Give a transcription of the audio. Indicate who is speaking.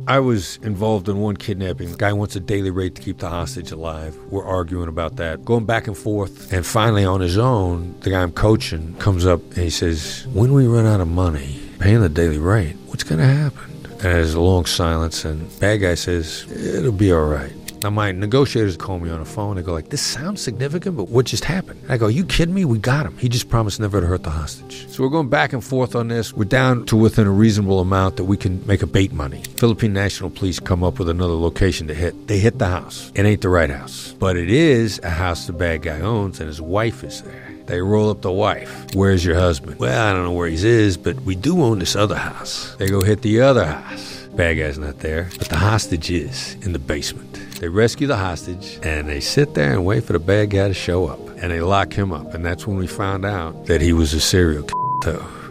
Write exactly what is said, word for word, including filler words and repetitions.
Speaker 1: I was involved in one kidnapping. The guy wants a daily rate to keep the hostage alive. We're arguing about that, going back and forth. And finally, on his own, the guy I'm coaching comes up and he says, when we run out of money paying the daily rate, what's going to happen? And there's a long silence, and bad guy says, it'll be all right. Now, my negotiators call me on the phone. They go like, this sounds significant, but what just happened? I go, you kidding me? We got him. He just promised never to hurt the hostage. So we're going back and forth on this. We're down to within a reasonable amount that we can make a bait money. Philippine National Police come up with another location to hit. They hit the house. It ain't the right house, but it is a house the bad guy owns, and his wife is there. They roll up the wife. Where's your husband? Well, I don't know where he is, but we do own this other house. They go hit the other house. Bad guy's not there, but the hostage is in the basement. They rescue the hostage, and they sit there and wait for the bad guy to show up. And they lock him up, and that's when we found out that he was a serial killer.